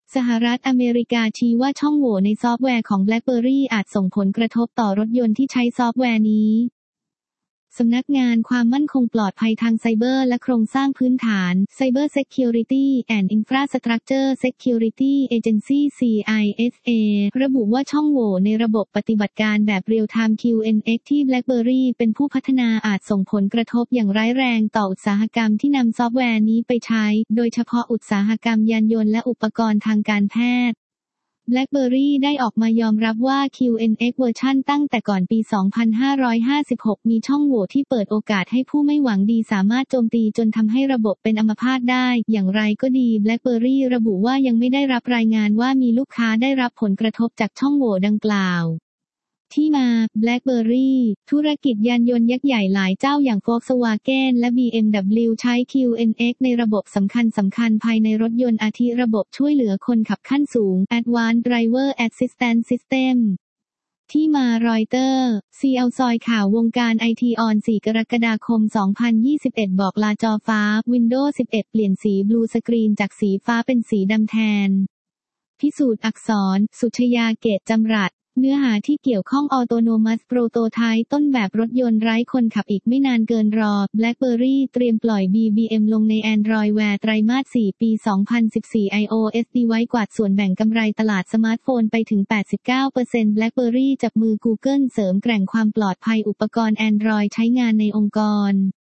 สหรัฐอเมริกาชี้ว่าช่องโหว่ในซอฟต์แวร์ของ BlackBerry อาจส่งผลกระทบต่อรถยนต์ที่ใช้ซอฟต์แวร์นี้สำนักงานความมั่นคงปลอดภัยทางไซเบอร์และโครงสร้างพื้นฐาน Cyber Security and Infrastructure Security Agency CISA ระบุว่าช่องโหว่ในระบบปฏิบัติการแบบ Real-Time QNX ที่ BlackBerry เป็นผู้พัฒนาอาจส่งผลกระทบอย่างร้ายแรงต่ออุตสาหกรรมที่นำซอฟต์แวร์นี้ไปใช้โดยเฉพาะอุตสาหกรรมยานยนต์และอุปกรณ์ทางการแพทย์BlackBerry ได้ออกมายอมรับว่า QNX เวอร์ชันตั้งแต่ก่อนปี 2556 มีช่องโหว่ที่เปิดโอกาสให้ผู้ไม่หวังดีสามารถโจมตีจนทำให้ระบบเป็นอัมพาตได้ อย่างไรก็ดี BlackBerry ระบุว่ายังไม่ได้รับรายงานว่ามีลูกค้าได้รับผลกระทบจากช่องโหว่ดังกล่าวที่มา BlackBerry ธุรกิจยานยนต์ยักษ์ใหญ่หลายเจ้าอย่าง Volkswagen และ BMW ใช้ QNX ในระบบสำคัญภายในรถยนต์อาทิระบบช่วยเหลือคนขับขั้นสูง Advanced Driver Assistance System ที่มารอยเตอร์ CL ซอยข่าววงการไอทีออน 4 กรกฎาคม 2021 บอกลาจอฟ้า Windows 11 เปลี่ยนสีบลูสกรีนจากสีฟ้าเป็นสีดำแทนพิสูจน์อักษร สุชยาเกตจำรัดเนื้อหาที่เกี่ยวข้อง Autonomous Prototype ต้นแบบรถยนต์ไร้คนขับอีกไม่นานเกินรอ BlackBerry เตรียมปล่อย BBM ลงใน Android Wear ไตรมาส 4 ปี 2014 iOS device กวาดส่วนแบ่งกำไรตลาดสมาร์ทโฟนไปถึง 89% BlackBerry จับมือ Google เสริมแกร่งความปลอดภัยอุปกรณ์ Android ใช้งานในองค์กร